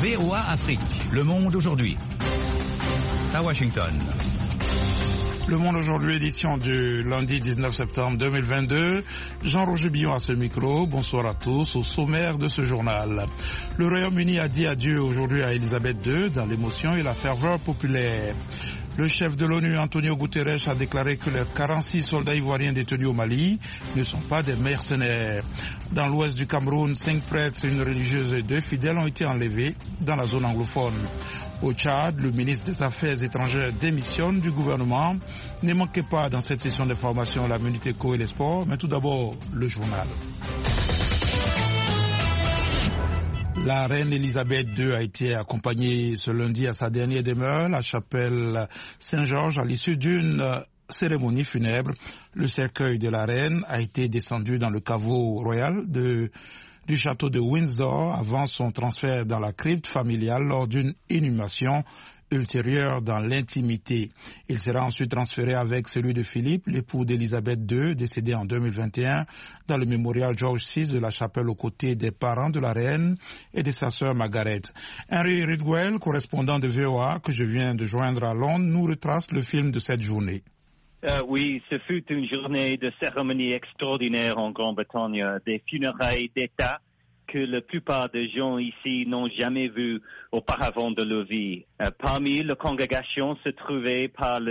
VOA Afrique, Le Monde aujourd'hui. À Washington. Le Monde aujourd'hui, édition du lundi 19 septembre 2022. Jean-Roger Billon à ce micro. Bonsoir à tous. Au sommaire de ce journal. Le Royaume-Uni a dit adieu aujourd'hui à Elisabeth II dans l'émotion et la ferveur populaire. Le chef de l'ONU, Antonio Guterres, a déclaré que les 46 soldats ivoiriens détenus au Mali ne sont pas des mercenaires. Dans l'ouest du Cameroun, 5 prêtres, une religieuse et 2 fidèles ont été enlevés dans la zone anglophone. Au Tchad, le ministre des Affaires étrangères démissionne du gouvernement. Ne manquez pas dans cette session d'information la Minute Éco et les sports, mais tout d'abord le journal. La reine Elisabeth II a été accompagnée ce lundi à sa dernière demeure, la chapelle Saint-Georges, à l'issue d'une cérémonie funèbre. Le cercueil de la reine a été descendu dans le caveau royal du château de Windsor avant son transfert dans la crypte familiale lors d'une inhumation ultérieure dans l'intimité. Il sera ensuite transféré avec celui de Philippe, l'époux d'Elisabeth II, décédé en 2021, dans le mémorial George VI de la chapelle aux côtés des parents de la reine et de sa sœur Margaret. Henry Ridwell, correspondant de VOA, que je viens de joindre à Londres, nous retrace le film de cette journée. Oui, ce fut une journée de cérémonie extraordinaire en Grande-Bretagne, des funérailles d'État que la plupart des gens ici n'ont jamais vu auparavant de leur vie. Parmi la congrégation se trouvaient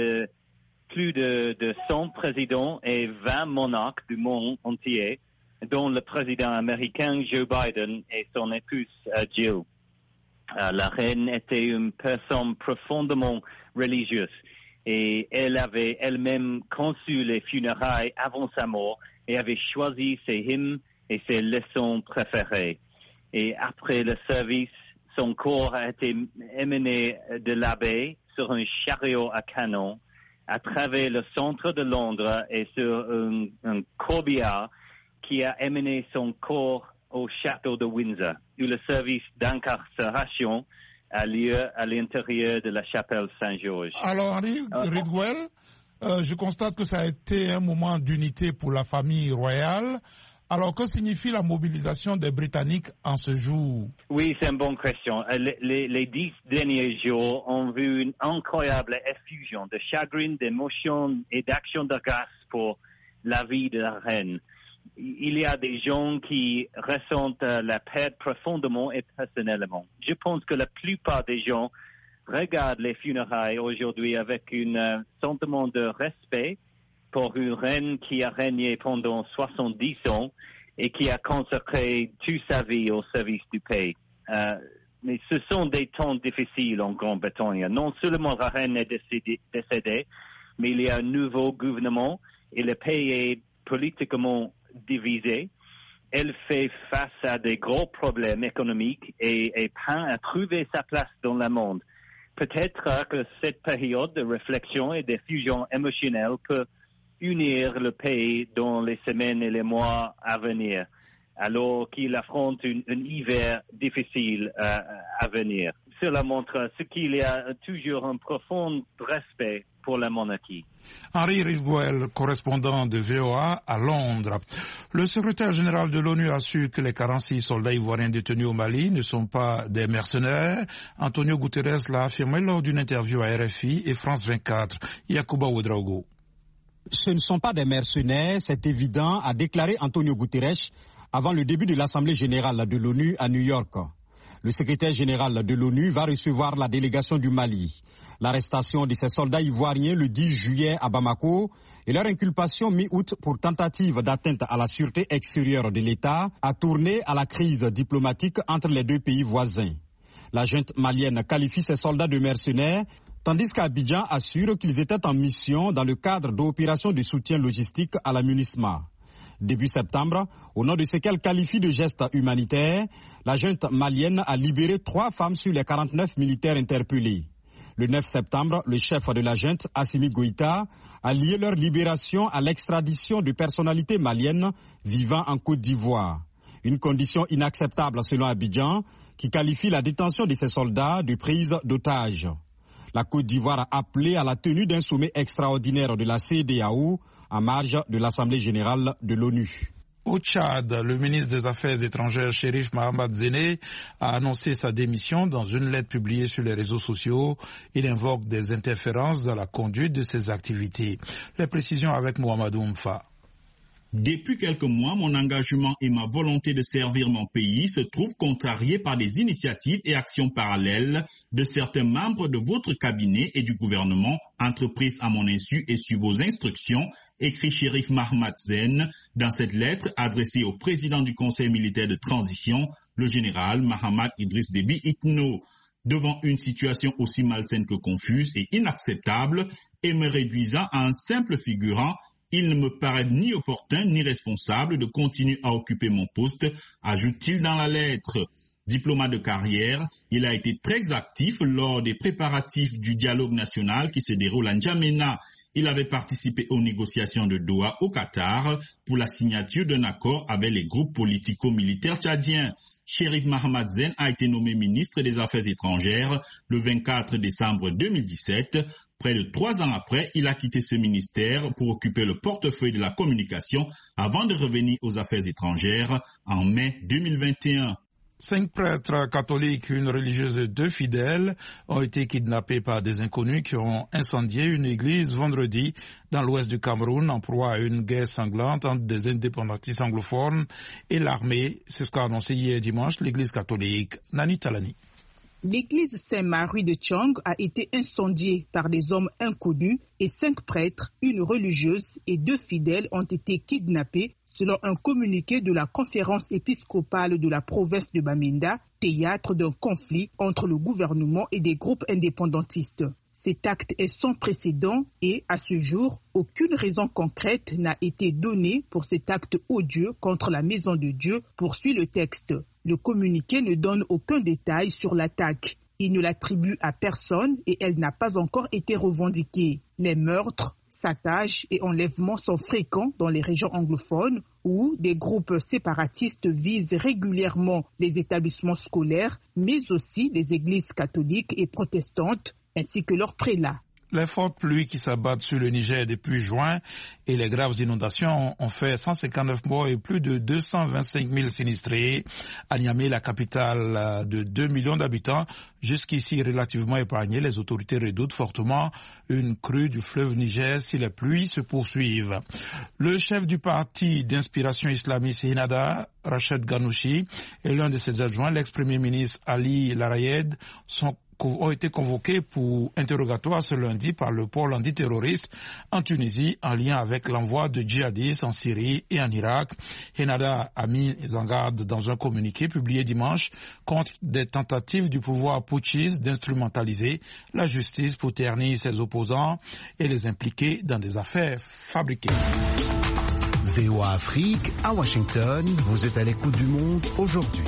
plus de 100 présidents et 20 monarques du monde entier, dont le président américain Joe Biden et son épouse Jill. La reine était une personne profondément religieuse et elle avait elle-même conçu les funérailles avant sa mort et avait choisi ses hymnes et ses leçons préférées. Et après le service, son corps a été emmené de l'abbaye sur un chariot à canon à travers le centre de Londres et sur un corbillard qui a emmené son corps au château de Windsor, où le service d'incarcération a lieu à l'intérieur de la chapelle Saint-Georges. Alors, Henry Ridwell, je constate que ça a été un moment d'unité pour la famille royale. Alors, que signifie la mobilisation des Britanniques en ce jour? Oui, c'est une bonne question. Les 10 derniers jours ont vu une incroyable effusion de chagrin, d'émotion et d'action de grâce pour la vie de la reine. Il y a des gens qui ressentent la perte profondément et personnellement. Je pense que la plupart des gens regardent les funérailles aujourd'hui avec un sentiment de respect pour une reine qui a régné pendant 70 ans et qui a consacré toute sa vie au service du pays. Mais ce sont des temps difficiles en Grande-Bretagne. Non seulement la reine est décédée, mais il y a un nouveau gouvernement et le pays est politiquement divisé. Elle fait face à des gros problèmes économiques et peine à trouver sa place dans le monde. Peut-être que cette période de réflexion et de fusion émotionnelle peut unir le pays dans les semaines et les mois à venir, alors qu'il affronte un hiver difficile à venir. Cela montre qu'il y a toujours un profond respect pour la monarchie. Henry Ridwell, correspondant de VOA à Londres. Le secrétaire général de l'ONU a su que les 46 soldats ivoiriens détenus au Mali ne sont pas des mercenaires. Antonio Guterres l'a affirmé lors d'une interview à RFI et France 24. Yacouba Ouedraogo. Ce ne sont pas des mercenaires, c'est évident, a déclaré Antonio Guterres avant le début de l'Assemblée générale de l'ONU à New York. Le secrétaire général de l'ONU va recevoir la délégation du Mali. L'arrestation de ces soldats ivoiriens le 10 juillet à Bamako et leur inculpation mi-août pour tentative d'atteinte à la sûreté extérieure de l'État a tourné à la crise diplomatique entre les deux pays voisins. La junte malienne qualifie ces soldats de mercenaires, tandis qu'Abidjan assure qu'ils étaient en mission dans le cadre d'opérations de soutien logistique à la MINUSMA. Début septembre, au nom de ce qu'elle qualifie de gestes humanitaires, la junte malienne a libéré 3 femmes sur les 49 militaires interpellés. Le 9 septembre, le chef de la junte, Assimi Goïta, a lié leur libération à l'extradition de personnalités maliennes vivant en Côte d'Ivoire. Une condition inacceptable selon Abidjan, qui qualifie la détention de ces soldats de prise d'otages. La Côte d'Ivoire a appelé à la tenue d'un sommet extraordinaire de la CEDEAO en marge de l'Assemblée générale de l'ONU. Au Tchad, le ministre des Affaires étrangères, Cherif Mahamat Zene, a annoncé sa démission dans une lettre publiée sur les réseaux sociaux. Il invoque des interférences dans la conduite de ses activités. Les précisions avec Mohamedou Mfa. Depuis quelques mois, mon engagement et ma volonté de servir mon pays se trouvent contrariés par des initiatives et actions parallèles de certains membres de votre cabinet et du gouvernement, entreprises à mon insu et sur vos instructions, écrit Cherif Mahamat Zene dans cette lettre adressée au président du Conseil militaire de transition, le général Mahamat Idriss Déby Itno. Devant une situation aussi malsaine que confuse et inacceptable, et me réduisant à un simple figurant, il ne me paraît ni opportun ni responsable de continuer à occuper mon poste, ajoute-t-il dans la lettre. Diplomate de carrière, il a été très actif lors des préparatifs du dialogue national qui se déroule à N'Djamena. Il avait participé aux négociations de Doha au Qatar pour la signature d'un accord avec les groupes politico-militaires tchadiens. Cherif Mahamat Zene a été nommé ministre des Affaires étrangères le 24 décembre 2017. Près de 3 ans après, il a quitté ce ministère pour occuper le portefeuille de la communication avant de revenir aux affaires étrangères en mai 2021. 5 prêtres catholiques, une religieuse et 2 fidèles ont été kidnappés par des inconnus qui ont incendié une église vendredi dans l'ouest du Cameroun en proie à une guerre sanglante entre des indépendantistes anglophones et l'armée. C'est ce qu'a annoncé hier dimanche l'église catholique. Nani Talani. L'église Saint-Marie de Tchang a été incendiée par des hommes inconnus et 5 prêtres, une religieuse et 2 fidèles ont été kidnappés selon un communiqué de la conférence épiscopale de la province de Bamenda, théâtre d'un conflit entre le gouvernement et des groupes indépendantistes. Cet acte est sans précédent et, à ce jour, aucune raison concrète n'a été donnée pour cet acte odieux contre la maison de Dieu, poursuit le texte. Le communiqué ne donne aucun détail sur l'attaque. Il ne l'attribue à personne et elle n'a pas encore été revendiquée. Les meurtres, saccages et enlèvements sont fréquents dans les régions anglophones où des groupes séparatistes visent régulièrement les établissements scolaires, mais aussi les églises catholiques et protestantes, ainsi que leurs prélats. Les fortes pluies qui s'abattent sur le Niger depuis juin et les graves inondations ont fait 159 morts et plus de 225 000 sinistrés. À Niamey, la capitale de 2 millions d'habitants, jusqu'ici relativement épargnée, les autorités redoutent fortement une crue du fleuve Niger si les pluies se poursuivent. Le chef du parti d'inspiration islamiste Hinada, Rached Ghanouchi, et l'un de ses adjoints, l'ex-premier ministre Ali Larayed, ont été convoqués pour interrogatoire ce lundi par le pôle antiterroriste en Tunisie en lien avec l'envoi de djihadistes en Syrie et en Irak. Hinada a mis en garde dans un communiqué publié dimanche contre des tentatives du pouvoir putschiste d'instrumentaliser la justice pour ternir ses opposants et les impliquer dans des affaires fabriquées. VOA Afrique, à Washington, vous êtes à l'écoute du monde aujourd'hui.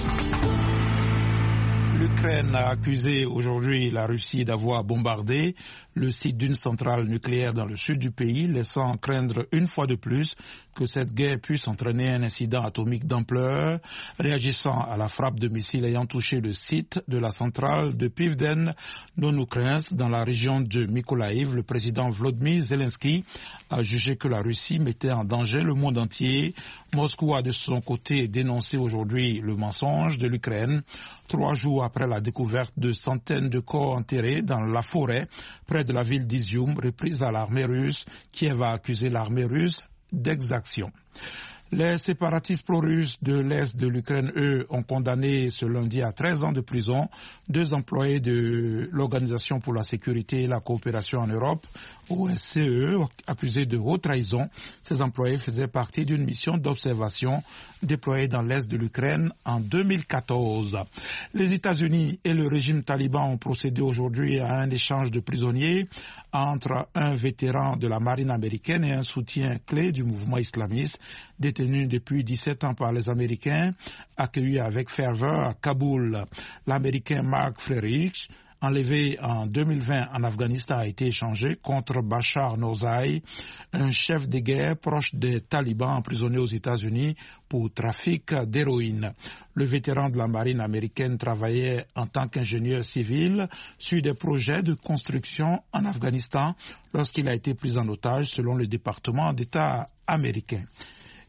L'Ukraine a accusé aujourd'hui la Russie d'avoir bombardé le site d'une centrale nucléaire dans le sud du pays, laissant craindre une fois de plus que cette guerre puisse entraîner un incident atomique d'ampleur. Réagissant à la frappe de missiles ayant touché le site de la centrale de Pivden-Nonukrens dans la région de Mykolaïv, le président Volodymyr Zelensky a jugé que la Russie mettait en danger le monde entier. Moscou a de son côté dénoncé aujourd'hui le mensonge de l'Ukraine. 3 jours après la découverte de centaines de corps enterrés dans la forêt près de la ville d'Izium, reprise à l'armée russe, Kiev a accusé l'armée russe d'exaction. Les séparatistes pro-russes de l'Est de l'Ukraine, eux, ont condamné ce lundi à 13 ans de prison 2 employés de l'Organisation pour la sécurité et la coopération en Europe, OSCE, accusés de haute trahison. Ces employés faisaient partie d'une mission d'observation déployée dans l'Est de l'Ukraine en 2014. Les États-Unis et le régime taliban ont procédé aujourd'hui à un échange de prisonniers entre un vétéran de la marine américaine et un soutien clé du mouvement islamiste, détenu depuis 17 ans par les Américains, accueilli avec ferveur à Kaboul. L'Américain Mark Frerich, enlevé en 2020 en Afghanistan, a été échangé contre Bachar Norzai, un chef de guerre proche des talibans emprisonné aux États-Unis pour trafic d'héroïne. Le vétéran de la marine américaine travaillait en tant qu'ingénieur civil sur des projets de construction en Afghanistan lorsqu'il a été pris en otage selon le département d'État américain.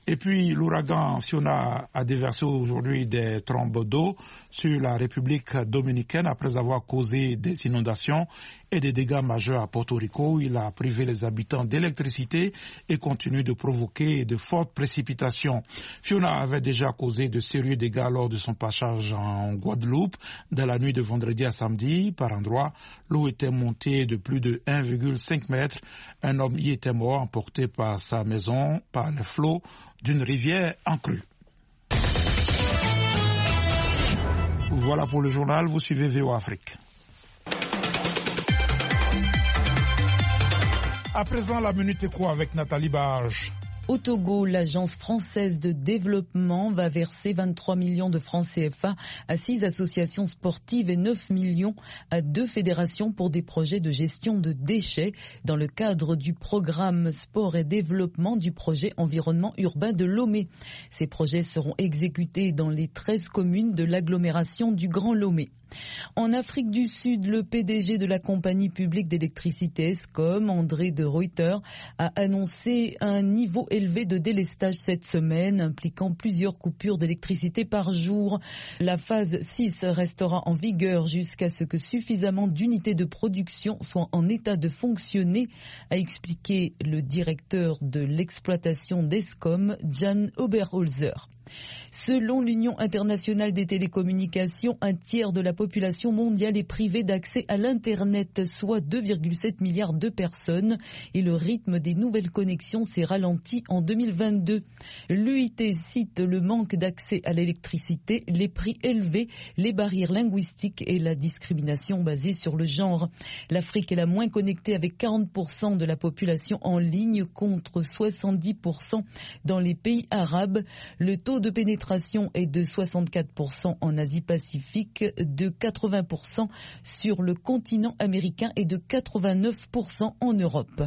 Et puis l'ouragan Fiona a déversé aujourd'hui des trombes d'eau sur la République dominicaine après avoir causé des inondations et des dégâts majeurs à Porto Rico. Il a privé les habitants d'électricité et continue de provoquer de fortes précipitations. Fiona avait déjà causé de sérieux dégâts lors de son passage en Guadeloupe. Dans la nuit de vendredi à samedi, par endroits, l'eau était montée de plus de 1,5 mètre. Un homme y était mort, emporté par sa maison, par les flots d'une rivière en crue. Voilà pour le journal, vous suivez VOA Afrique. À présent, la Minute Éco avec Nathalie Barge. Au Togo, l'agence française de développement va verser 23 millions de francs CFA à 6 associations sportives et 9 millions à 2 fédérations pour des projets de gestion de déchets dans le cadre du programme sport et développement du projet environnement urbain de Lomé. Ces projets seront exécutés dans les 13 communes de l'agglomération du Grand Lomé. En Afrique du Sud, le PDG de la compagnie publique d'électricité Eskom, André de Ruyter, a annoncé un niveau élevé de délestage cette semaine, impliquant plusieurs coupures d'électricité par jour. La phase 6 restera en vigueur jusqu'à ce que suffisamment d'unités de production soient en état de fonctionner, a expliqué le directeur de l'exploitation d'Eskom, Jan Oberholzer. Selon l'Union internationale des télécommunications, un tiers de la population mondiale est privée d'accès à l'Internet, soit 2,7 milliards de personnes, et le rythme des nouvelles connexions s'est ralenti en 2022. L'UIT cite le manque d'accès à l'électricité, les prix élevés, les barrières linguistiques et la discrimination basée sur le genre. L'Afrique est la moins connectée avec 40% de la population en ligne contre 70% dans les pays arabes. Le taux de pénétration est de 64% en Asie-Pacifique, de 80% sur le continent américain et de 89% en Europe.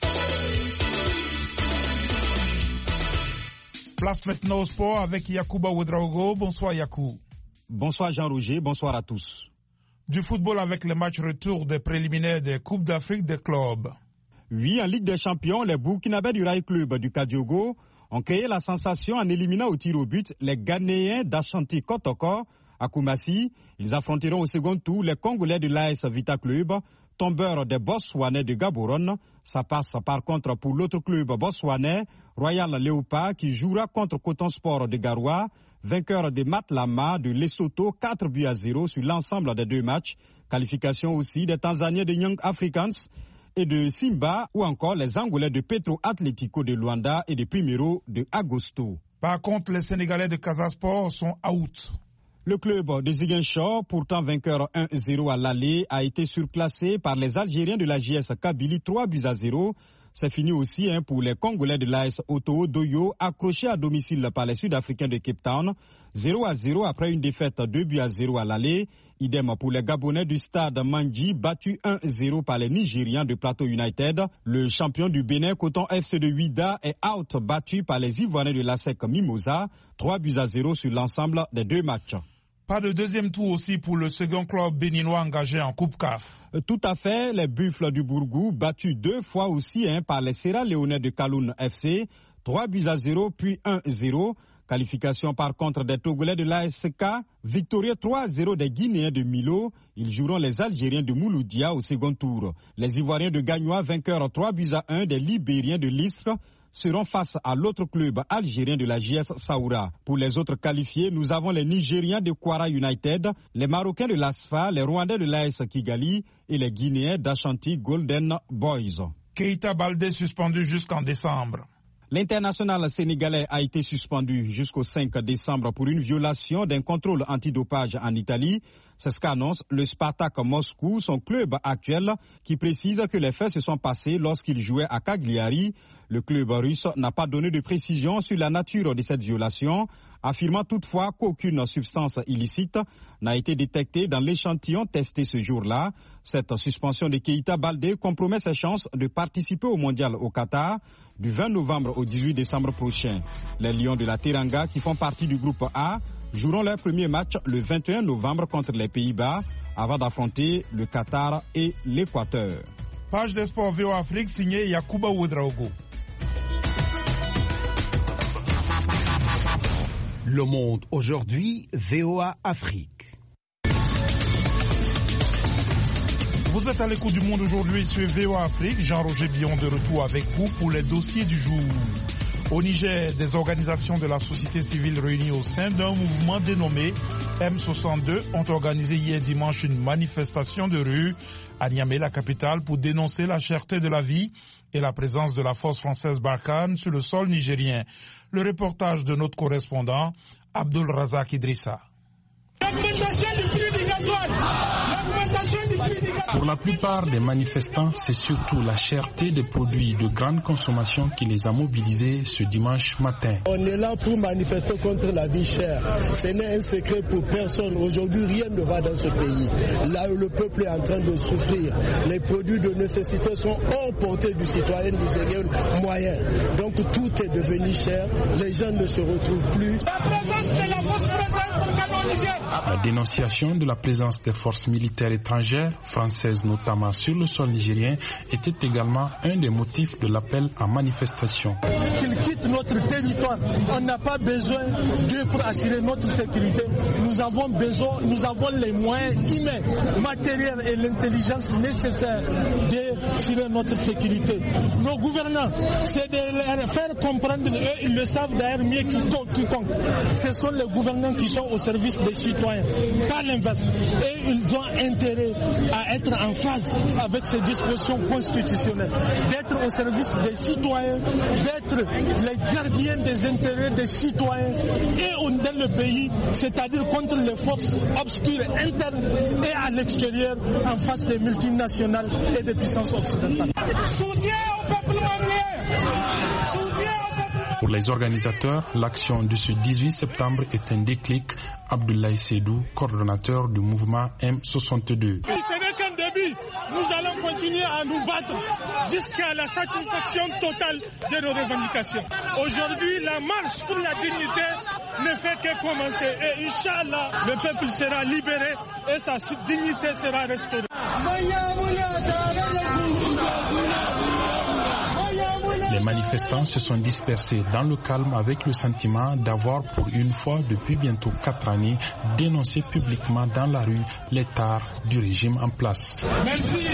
Place maintenant au sport avec Yacouba Ouedraogo. Bonsoir Yakou. Bonsoir Jean-Roger, bonsoir à tous. Du football avec le match retour des préliminaires des Coupes d'Afrique des clubs. Oui, en Ligue des Champions, les Burkinabés du Rail Club du Kadiogo ont créé la sensation en éliminant au tir au but les Ghanéens d'Ashanti Kotoko à Koumassi. Ils affronteront au second tour les Congolais de l'AS Vita Club, tombeurs des Botswanais de Gaborone. Ça passe par contre pour l'autre club botswanais, Royal Léopard, qui jouera contre Coton Sport de Garoua, vainqueur de Matlama de Lesotho, 4-0 sur l'ensemble des 2 matchs. Qualification aussi des Tanzaniens de Young Africans et de Simba, ou encore les Angolais de Petro Atlético de Luanda et de Primero de Agosto. Par contre, les Sénégalais de Casasport sont out. Le club de Ziguinchor, pourtant vainqueur 1-0 à l'aller, a été surclassé par les Algériens de la JS Kabylie 3-0. C'est fini aussi pour les Congolais de l'AS Oto Doyo, accrochés à domicile par les Sud-Africains de Cape Town. 0-0 après une défaite 2-0 à l'aller. Idem pour les Gabonais du stade Mandji, battus 1-0 par les Nigérians de Plateau United. Le champion du Bénin, Coton FC de Ouida, est out, battu par les Ivoiriens de l'ASEC Mimosa. 3-0 sur l'ensemble des 2 matchs. Pas de deuxième tour aussi pour le second club béninois engagé en Coupe CAF. Tout à fait, les Buffles du Bourgou, battus 2 fois aussi par les Sierra Leone de Kaloun FC, 3-0 puis 1-0. Qualification par contre des Togolais de l'ASK, victorieux 3-0 des Guinéens de Milo. Ils joueront les Algériens de Mouloudia au second tour. Les Ivoiriens de Gagnois, vainqueurs 3-1 des Libériens de l'Istre, seront face à l'autre club algérien de la JS Saoura. Pour les autres qualifiés, nous avons les Nigériens de Kwara United, les Marocains de l'ASFA, les Rwandais de l'AS Kigali et les Guinéens d'Ashanti Golden Boys. Keita Baldé suspendu jusqu'en décembre. L'international sénégalais a été suspendu jusqu'au 5 décembre pour une violation d'un contrôle antidopage en Italie. C'est ce qu'annonce le Spartak Moscou, son club actuel, qui précise que les faits se sont passés lorsqu'il jouait à Cagliari. Le club russe n'a pas donné de précision sur la nature de cette violation, affirmant toutefois qu'aucune substance illicite n'a été détectée dans l'échantillon testé ce jour-là. Cette suspension de Keita Baldé compromet ses chances de participer au mondial au Qatar du 20 novembre au 18 décembre prochain. Les Lions de la Teranga, qui font partie du groupe A, joueront leur premier match le 21 novembre contre les Pays-Bas avant d'affronter le Qatar et l'Équateur. Page des sports VOA Afrique signée Yacouba Ouedraogo. Le Monde aujourd'hui, VOA Afrique. Vous êtes à l'écoute du Monde aujourd'hui sur VOA Afrique. Jean-Roger Billon de retour avec vous pour les dossiers du jour. Au Niger, des organisations de la société civile réunies au sein d'un mouvement dénommé M62 ont organisé hier dimanche une manifestation de rue à Niamey, la capitale, pour dénoncer la cherté de la vie et la présence de la force française Barkhane sur le sol nigérien. Le reportage de notre correspondant, Abdul Razak Idrissa. Pour la plupart des manifestants, c'est surtout la cherté des produits de grande consommation qui les a mobilisés ce dimanche matin. On est là pour manifester contre la vie chère. Ce n'est un secret pour personne. Aujourd'hui, rien ne va dans ce pays. Là où le peuple est en train de souffrir, les produits de nécessité sont hors portée du citoyen nigérien moyen. Donc tout est devenu cher. Les gens ne se retrouvent plus. La dénonciation de la présence des forces militaires étrangères, françaises notamment sur le sol nigérien, était également un des motifs de l'appel à manifestation. Qu'ils quittent notre territoire. On n'a pas besoin d'eux pour assurer notre sécurité. Nous avons les moyens humains, matériels et l'intelligence nécessaires d'assurer notre sécurité. Nos gouvernants, c'est de leur faire comprendre, eux, ils le savent d'ailleurs mieux quiconque. Ce sont les gouvernants qui sont au service des citoyens, pas l'inverse. Et ils ont intérêt à être en phase avec ces dispositions constitutionnelles, d'être au service des citoyens, d'être les gardiens des intérêts des citoyens et dans le pays, c'est-à-dire contre les forces obscures internes et à l'extérieur en face des multinationales et des puissances occidentales. Soutien au peuple malien! Pour les organisateurs, l'action de ce 18 septembre est un déclic. Abdoulaye Seydou, coordonnateur du mouvement M62. Ce n'est qu'un début. Nous allons continuer à nous battre jusqu'à la satisfaction totale de nos revendications. Aujourd'hui, la marche pour la dignité ne fait que commencer. Et Inch'Allah, le peuple sera libéré et sa dignité sera restaurée. Les manifestants se sont dispersés dans le calme avec le sentiment d'avoir pour une fois depuis bientôt 4 années dénoncé publiquement dans la rue les tares du régime en place. Merci.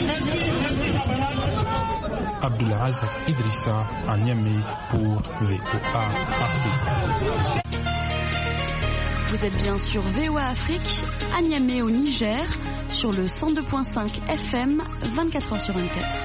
Abdul Razak Idrissa à Niamey pour VOA Afrique. Vous êtes bien sur VOA Afrique à Niamey au Niger sur le 102.5 FM 24h sur 24.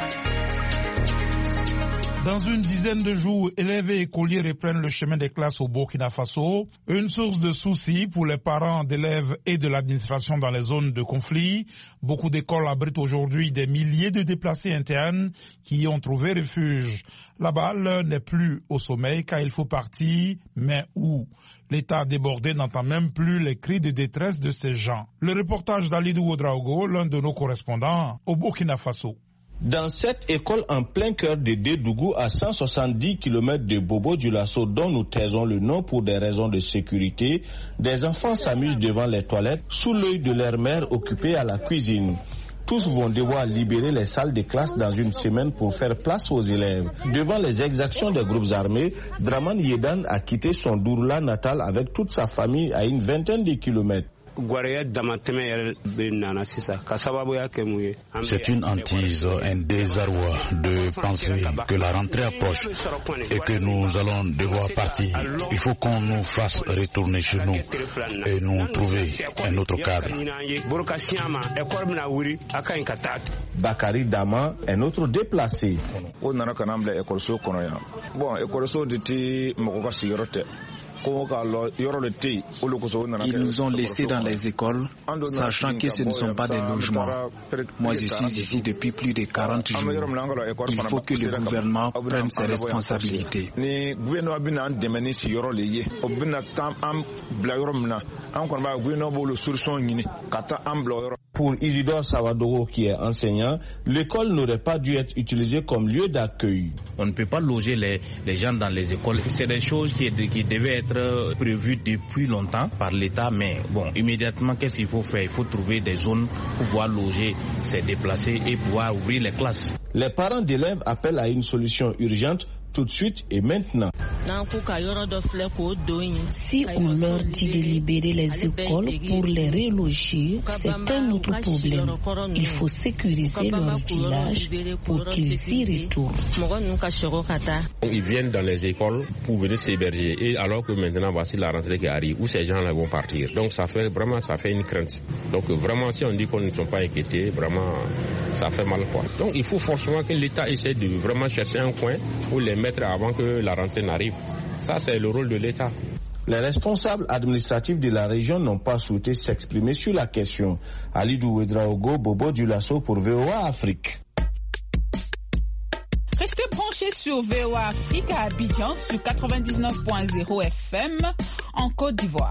Dans une dizaine de jours, élèves et écoliers reprennent le chemin des classes au Burkina Faso. Une source de soucis pour les parents d'élèves et de l'administration dans les zones de conflit. Beaucoup d'écoles abritent aujourd'hui des milliers de déplacés internes qui y ont trouvé refuge. La balle n'est plus au sommeil car il faut partir, mais où? L'État débordé n'entend même plus les cris de détresse de ces gens. Le reportage d'Alidou Ouedraogo, l'un de nos correspondants au Burkina Faso. Dans cette école en plein cœur de Dédougou, à 170 km de Bobo-Dioulasso, dont nous taisons le nom pour des raisons de sécurité, des enfants s'amusent devant les toilettes sous l'œil de leur mère occupée à la cuisine. Tous vont devoir libérer les salles de classe dans une semaine pour faire place aux élèves. Devant les exactions des groupes armés, Draman Yedan a quitté son Douroula natal avec toute sa famille à une vingtaine de kilomètres. C'est une hantise, un désarroi de penser que la rentrée approche et que nous allons devoir partir. Il faut qu'on nous fasse retourner chez nous et nous trouver un autre cadre. Bakari Dama, un autre déplacé. Ils nous ont laissés dans les écoles, sachant que ce ne sont pas des logements. Moi, je suis ici depuis plus de 40 jours. Il faut que le gouvernement prenne ses responsabilités. Pour Isidore Savadogo, qui est enseignant, l'école n'aurait pas dû être utilisée comme lieu d'accueil. On ne peut pas loger les gens dans les écoles. C'est des choses qui devaient être prévues depuis longtemps par l'État, mais bon, immédiatement, qu'est-ce qu'il faut faire? Il faut trouver des zones pour pouvoir loger ces déplacés et pouvoir ouvrir les classes. Les parents d'élèves appellent à une solution urgente tout de suite et maintenant. Si on leur dit de libérer les écoles pour les reloger, c'est un autre problème. Il faut sécuriser leur village pour qu'ils y retournent. Ils viennent dans les écoles pour venir s'héberger, et alors que maintenant voici la rentrée qui arrive où ces gens-là vont partir. Donc ça fait une crainte. Donc vraiment, si on dit qu'on ne sont pas inquiétés, vraiment ça fait mal quoi. Donc il faut forcément que l'État essaie de vraiment chercher un coin pour les mettre avant que la rentrée n'arrive. Ça c'est le rôle de l'État. Les responsables administratifs de la région n'ont pas souhaité s'exprimer sur la question. Alidou Ouedraogo, Bobo Dioulasso pour VOA Afrique. Restez branchés sur VOA Afrique à Abidjan sur 99.0 FM en Côte d'Ivoire.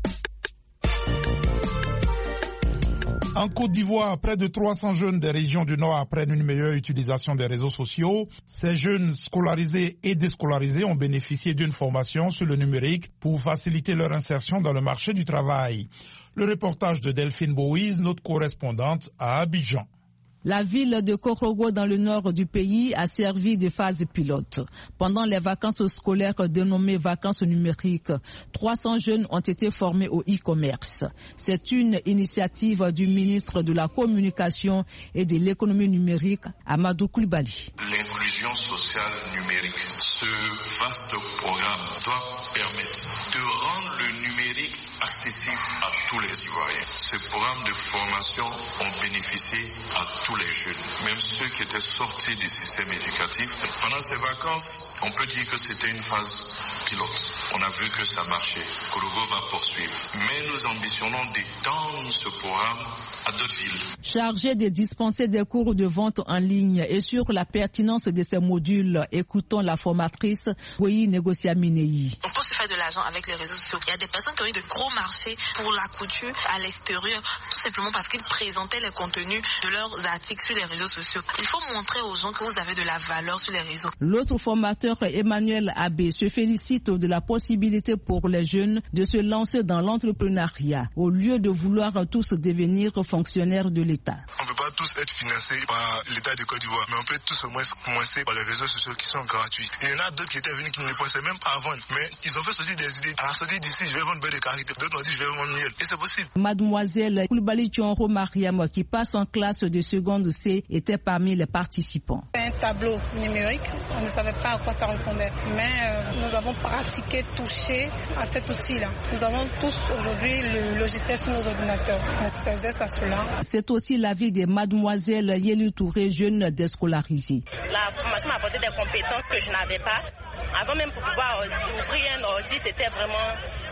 En Côte d'Ivoire, près de 300 jeunes des régions du Nord apprennent une meilleure utilisation des réseaux sociaux. Ces jeunes scolarisés et déscolarisés ont bénéficié d'une formation sur le numérique pour faciliter leur insertion dans le marché du travail. Le reportage de Delphine Boïse, notre correspondante à Abidjan. La ville de Korogo dans le nord du pays a servi de phase pilote. Pendant les vacances scolaires dénommées vacances numériques, 300 jeunes ont été formés au e-commerce. C'est une initiative du ministre de la Communication et de l'économie numérique, Amadou Koulibaly. L'inclusion sociale numérique, ce vaste programme doit permettre de rendre le numérique accessible à tous les Ivoiriens. Ce programme de formation ont bénéficié à tous les jeunes, même ceux qui étaient sortis du système éducatif. Pendant ces vacances, on peut dire que c'était une phase pilote. On a vu que ça marchait. Korogo va poursuivre. Mais nous ambitionnons d'étendre ce programme à d'autres villes. Chargé de dispenser des cours de vente en ligne et sur la pertinence de ces modules, écoutons la formatrice Boyi Negociaminei. On peut se faire de l'argent avec les réseaux sociaux. Il y a des personnes qui ont eu de gros marchés pour la couture à l'extérieur, tout simplement parce qu'ils présentaient les contenus de leurs articles sur les réseaux sociaux. Il faut montrer aux gens que vous avez de la valeur sur les réseaux. L'autre formateur, Emmanuel Abbé, se félicite de la possibilité pour les jeunes de se lancer dans l'entrepreneuriat au lieu de vouloir tous devenir fonctionnaires de l'État. On ne peut pas tous être financés par l'État de Côte d'Ivoire, mais on peut tous au moins commencer par les réseaux sociaux qui sont gratuits. Il y en a d'autres qui étaient venus qui ne pensaient même pas à vendre, mais ils ont fait sortir des idées. À la sortie d'ici, je vais vendre beurre de karité. D'autres ont dit je vais vendre miel. Et c'est possible. Mademoiselle Koulibaly Thionro Mariam, qui passe en classe de seconde C, était parmi les participants. Un tableau numérique, on ne savait pas à quoi ça répondait, mais nous avons pratiqué, touché à cet outil-là. Nous avons tous aujourd'hui le logiciel sur nos ordinateurs. On s'exerce à cela. C'est aussi l'avis de mademoiselle Yéli Touré, jeune déscolarisée. La formation m'a apporté des compétences que je n'avais pas. Avant même pour pouvoir ouvrir un ordi, c'était vraiment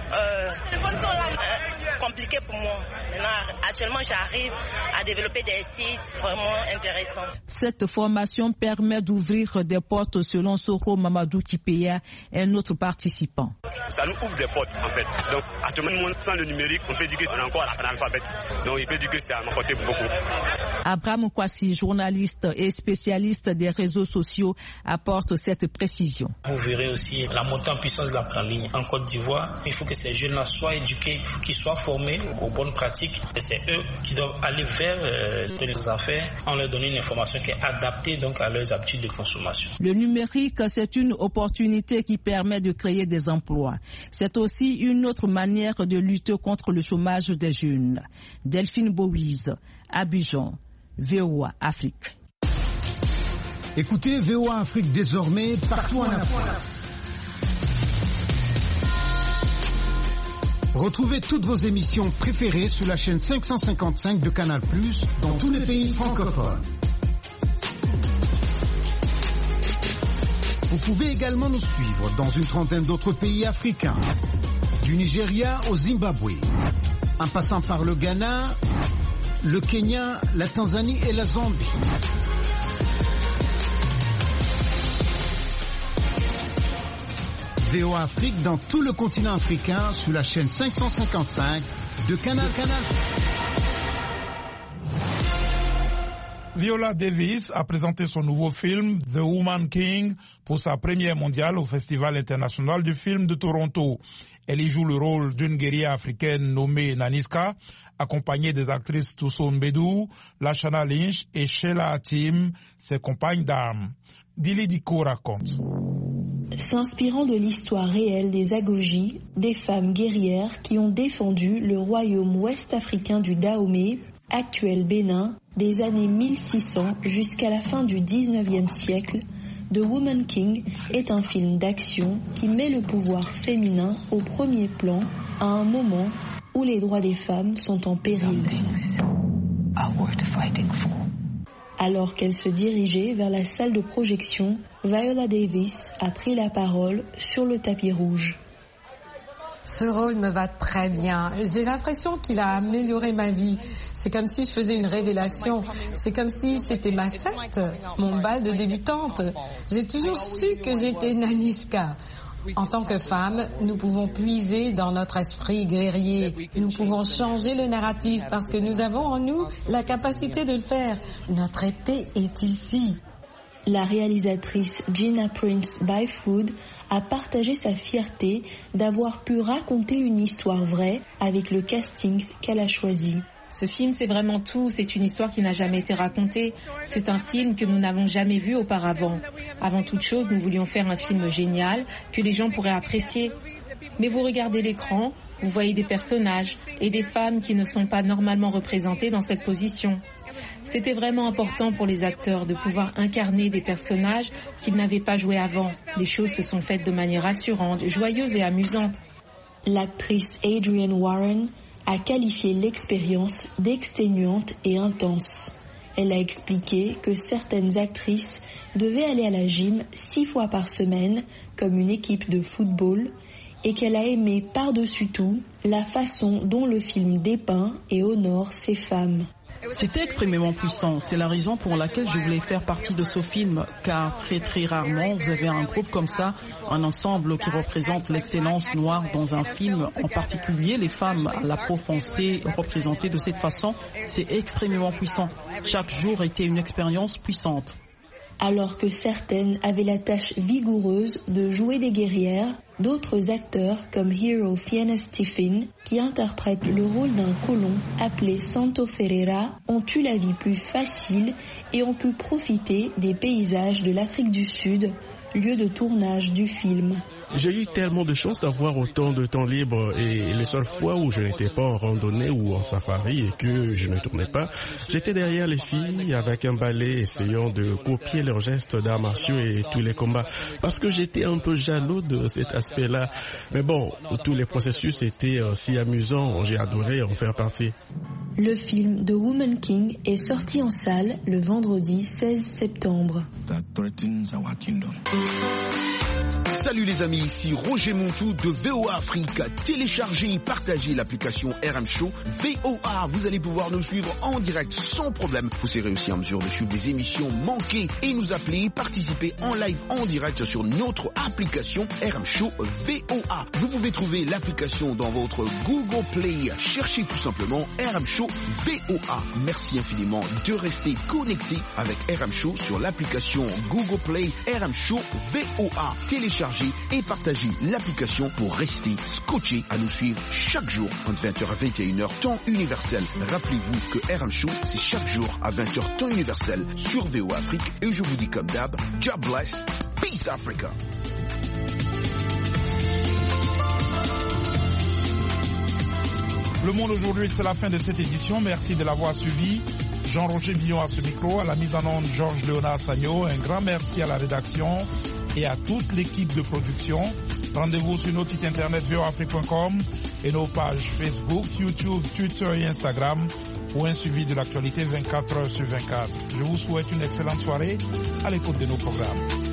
compliqué pour moi. Maintenant, actuellement, j'arrive à développer des sites vraiment intéressants. Cette formation permet d'ouvrir des portes selon Soro Mamadou Kipeya, un autre participant. Ça nous ouvre des portes en fait. Donc actuellement, sans le numérique, on peut dire qu'on est encore à l'alphabet. Donc il peut dire que ça m'a apporté beaucoup. Abraham Kwasi, journaliste et spécialiste des réseaux sociaux, apporte cette précision. Vous verrez aussi la montée en puissance de la en ligne en Côte d'Ivoire. Il faut que ces jeunes-là soient éduqués, il faut qu'ils soient formés aux bonnes pratiques. Et c'est eux qui doivent aller vers les affaires en leur donnant une information qui est adaptée donc à leurs habitudes de consommation. Le numérique, c'est une opportunité qui permet de créer des emplois. C'est aussi une autre manière de lutter contre le chômage des jeunes. Delphine Boïse, Abidjan, VOA Afrique. Écoutez VOA Afrique désormais partout en Afrique. Retrouvez toutes vos émissions préférées sur la chaîne 555 de Canal+, dans tous les pays francophones. Vous pouvez également nous suivre dans une trentaine d'autres pays africains, du Nigeria au Zimbabwe, en passant par le Ghana, le Kenya, la Tanzanie et la Zambie. VOA Afrique dans tout le continent africain sur la chaîne 555 de Canal. Viola Davis a présenté son nouveau film The Woman King pour sa première mondiale au Festival international du film de Toronto. Elle y joue le rôle d'une guerrière africaine nommée Naniska, accompagnée des actrices Tusso Mbedou, Lashana Lynch et Sheila Hatim, ses compagnes d'armes. Dili Diko raconte. s'inspirant de l'histoire réelle des Agojis, des femmes guerrières qui ont défendu le royaume ouest-africain du Dahomey, actuel Bénin, des années 1600 jusqu'à la fin du 19e siècle. The Woman King est un film d'action qui met le pouvoir féminin au premier plan à un moment où les droits des femmes sont en péril. Alors qu'elle se dirigeait vers la salle de projection, Viola Davis a pris la parole sur le tapis rouge. Ce rôle me va très bien. J'ai l'impression qu'il a amélioré ma vie. C'est comme si je faisais une révélation. C'est comme si c'était ma fête, mon bal de débutante. J'ai toujours su que j'étais Nanisca. En tant que femme, nous pouvons puiser dans notre esprit guerrier. Nous pouvons changer le narratif parce que nous avons en nous la capacité de le faire. Notre épée est ici. La réalisatrice Gina Prince Byfood a partagé sa fierté d'avoir pu raconter une histoire vraie avec le casting qu'elle a choisi. Ce film, c'est vraiment tout. C'est une histoire qui n'a jamais été racontée. C'est un film que nous n'avons jamais vu auparavant. Avant toute chose, nous voulions faire un film génial que les gens pourraient apprécier. Mais vous regardez l'écran, vous voyez des personnages et des femmes qui ne sont pas normalement représentées dans cette position. C'était vraiment important pour les acteurs de pouvoir incarner des personnages qu'ils n'avaient pas joués avant. Les choses se sont faites de manière rassurante, joyeuse et amusante. L'actrice Adrienne Warren a qualifié l'expérience d'exténuante et intense. Elle a expliqué que certaines actrices devaient aller à la gym 6 fois par semaine, comme une équipe de football, et qu'elle a aimé par-dessus tout la façon dont le film dépeint et honore ces femmes. C'était extrêmement puissant. C'est la raison pour laquelle je voulais faire partie de ce film, car très rarement vous avez un groupe comme ça, un ensemble qui représente l'excellence noire dans un film, en particulier les femmes à la peau foncée représentées de cette façon. C'est extrêmement puissant. Chaque jour était une expérience puissante. Alors que certaines avaient la tâche vigoureuse de jouer des guerrières, d'autres acteurs comme Hero Fiennes Stephen, qui interprète le rôle d'un colon appelé Santo Ferreira, ont eu la vie plus facile et ont pu profiter des paysages de l'Afrique du Sud, lieu de tournage du film. J'ai eu tellement de chance d'avoir autant de temps libre et les seules fois où je n'étais pas en randonnée ou en safari et que je ne tournais pas, j'étais derrière les filles avec un balai essayant de copier leurs gestes d'arts martiaux et tous les combats parce que j'étais un peu jaloux de cet aspect-là. Mais bon, tous les processus étaient si amusants, j'ai adoré en faire partie. Le film The Woman King est sorti en salle le vendredi 16 septembre. Salut les amis, ici Roger Montou de VOA Afrique. Téléchargez et partagez l'application RM Show VOA. Vous allez pouvoir nous suivre en direct sans problème. Vous serez aussi en mesure de suivre des émissions manquées et nous appeler, participer en live en direct sur notre application RM Show VOA. Vous pouvez trouver l'application dans votre Google Play. Cherchez tout simplement RM Show VOA. Merci infiniment de rester connecté avec RM Show sur l'application Google Play RM Show VOA. Téléchargez et partagez l'application pour rester scotché à nous suivre chaque jour entre 20h à 21h temps universel. Rappelez-vous que RM Show c'est chaque jour à 20h temps universel sur VOA Afrique et je vous dis comme d'hab, God bless, peace Africa. Le Monde aujourd'hui, c'est la fin de cette édition. Merci de l'avoir suivi. Jean-Roger Billon à ce micro, à la mise en onde Georges Léonard Sagno. Un grand merci à la rédaction et à toute l'équipe de production. Rendez-vous sur notre site internet voafrique.com et nos pages Facebook, YouTube, Twitter et Instagram pour un suivi de l'actualité 24h sur 24. Je vous souhaite une excellente soirée à l'écoute de nos programmes.